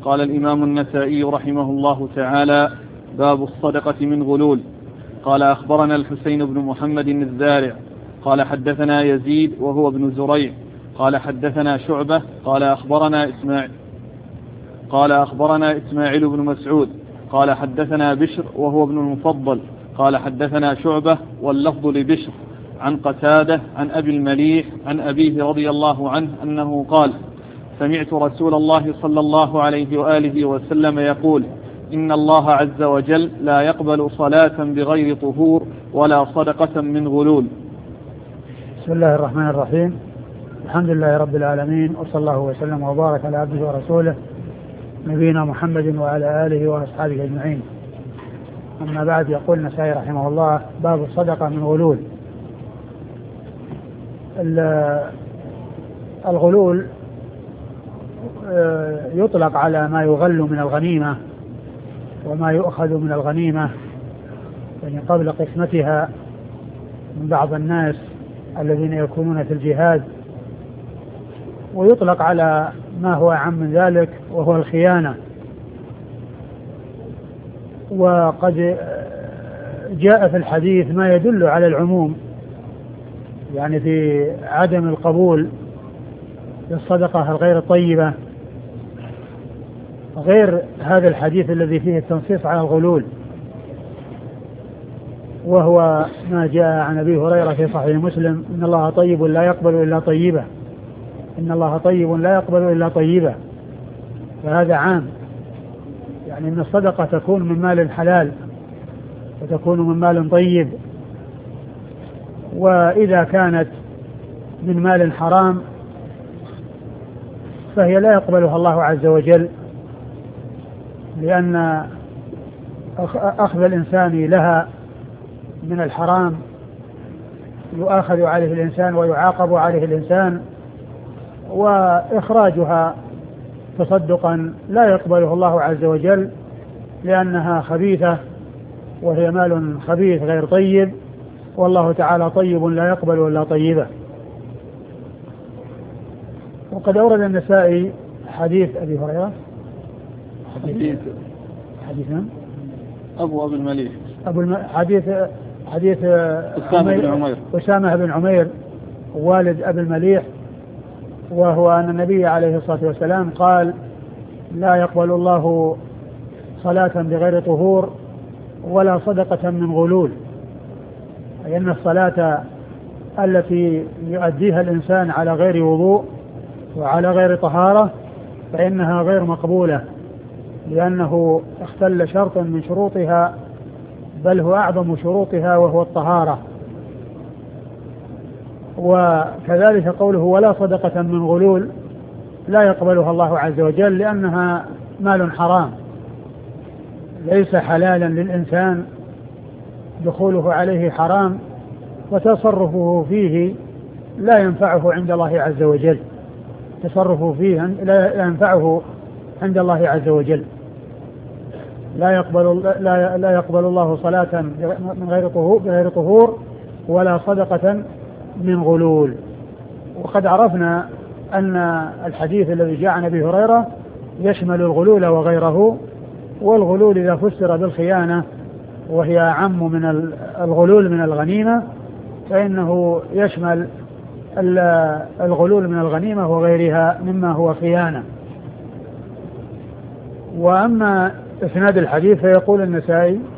قال الإمام النسائي رحمه الله تعالى: باب الصدقة من غلول. قال أخبرنا الحسين بن محمد الزارع قال حدثنا يزيد وهو ابن زريع قال حدثنا شعبة قال أخبرنا إسماعيل بن مسعود قال حدثنا بشر وهو ابن المفضل قال حدثنا شعبة واللفظ لبشر عن قتادة عن أبي المليح عن أبيه رضي الله عنه أنه قال: سمعت رسول الله صلى الله عليه وآله وسلم يقول: إن الله عز وجل لا يقبل صلاة بغير طهور ولا صدقة من غلول. بسم الله الرحمن الرحيم. الحمد لله رب العالمين، وصلى الله وسلم وبارك على عبده ورسوله نبينا محمد وعلى آله وأصحابه أجمعين. أما بعد، يقول النسائي رحمه الله: باب الصدقة من غلول. الغلول يطلق على ما يغل من الغنيمة وما يؤخذ من الغنيمة، يعني قبل قسمتها من بعض الناس الذين يكونون في الجهاد، ويطلق على ما هو أعم من ذلك وهو الخيانة. وقد جاء في الحديث ما يدل على العموم، يعني في عدم القبول للصدقة الغير طيبة، غير هذا الحديث الذي فيه التنصيص على الغلول، وهو ما جاء عن أبي هريرة في صحيح مسلم: إن الله طيب لا يقبل إلا طيبا، إن الله طيب لا يقبل إلا طيبا. فهذا عام، يعني أن الصدقة تكون من مال حلال وتكون من مال طيب، وإذا كانت من مال حرام فهي لا يقبلها الله عز وجل، لأن أخذ الإنسان لها من الحرام يؤاخذ عليه الإنسان ويعاقب عليه الإنسان، وإخراجها تصدقا لا يقبله الله عز وجل، لأنها خبيثة وهي مال خبيث غير طيب، والله تعالى طيب لا يقبل إلا طيبا. وقد أورد النسائي حديث أبي هريرة، حديث أبو المليح، حديث أسامة بن عمير والد أبي المليح، وهو أن النبي عليه الصلاة والسلام قال: لا يقبل الله صلاة بغير طهور ولا صدقة من غلول. أي أن الصلاة التي يؤديها الإنسان على غير وضوء وعلى غير طهارة فإنها غير مقبولة، لأنه اختل شرط من شروطها، بل هو أعظم شروطها وهو الطهارة. وكذلك قوله: ولا صدقة من غلول، لا يقبلها الله عز وجل، لأنها مال حرام ليس حلالا للإنسان، دخوله عليه حرام، وتصرفه فيه لا ينفعه عند الله عز وجل، تصرفه فيه لا ينفعه عند الله عز وجل. لا يقبل الله صلاة من غير طهور ولا صدقة من غلول. وقد عرفنا أن الحديث الذي جاء عن أبي هريرة يشمل الغلول وغيره، والغلول إذا فسر بالخيانة وهي أعم من الغلول من الغنيمة، فإنه يشمل الغلول من الغنيمة وغيرها مما هو خيانة. وأما إسناد الحديث فيقول النسائي: